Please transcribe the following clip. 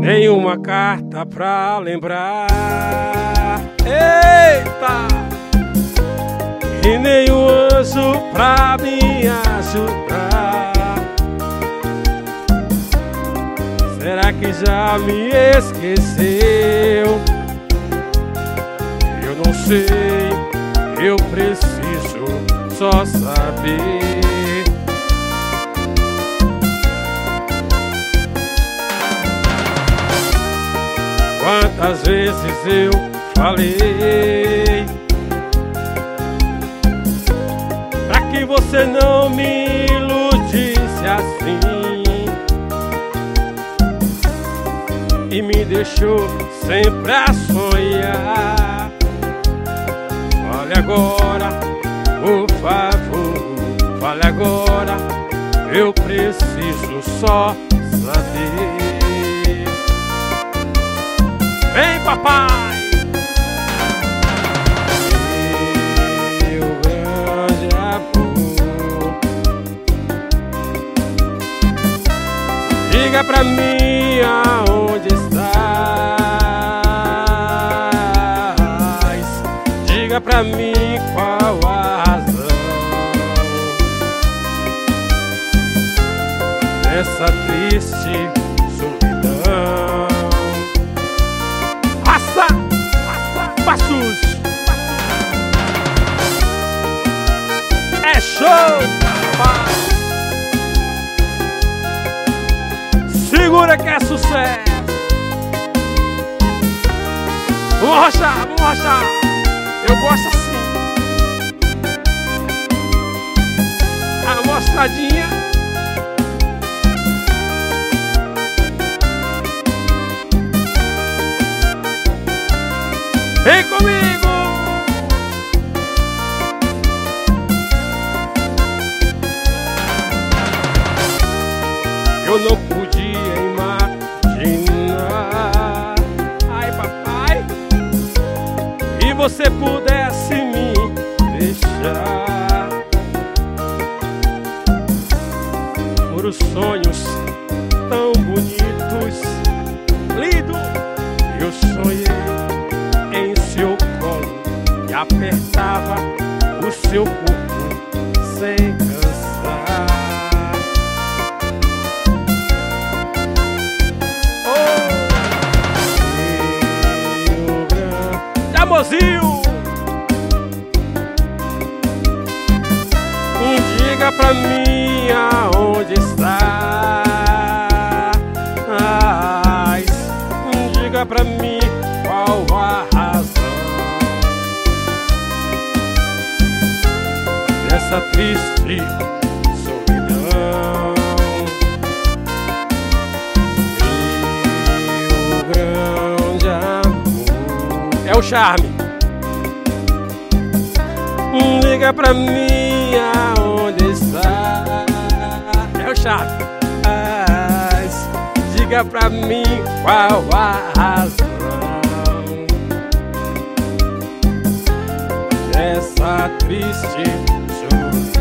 nenhuma carta pra lembrar. Eita! E nenhum anjo pra me ajudar. Será que já me esqueceu? Eu não sei, eu preciso só saber. Quantas vezes eu falei pra que você não me iludisse assim e me deixou sempre a sonhar. Fale agora, por favor, fale agora, eu preciso só saber. Vem, papai! Meu grande amor, diga pra mim aonde estás. Diga pra mim qual a razão dessa triste solidão. Passos! É show! Segura que é sucesso! Vamos arrochar, vamos arrochar! Eu gosto assim! A mostradinha! Vem comigo! Eu não podia imaginar, ai papai, que você pudesse me deixar por os sonhos tão bonitos, lindo. Eu sonhei em seu colo e apertava o seu corpo sem cansar. Oh, meu grande amorzinho, diga pra mim aonde estás. Diga pra mim qual a razão dessa triste solidão. Meu grande amor, é o charme. Diga pra mim aonde está. É o charme. Diga pra mim qual a razão dessa triste solidão.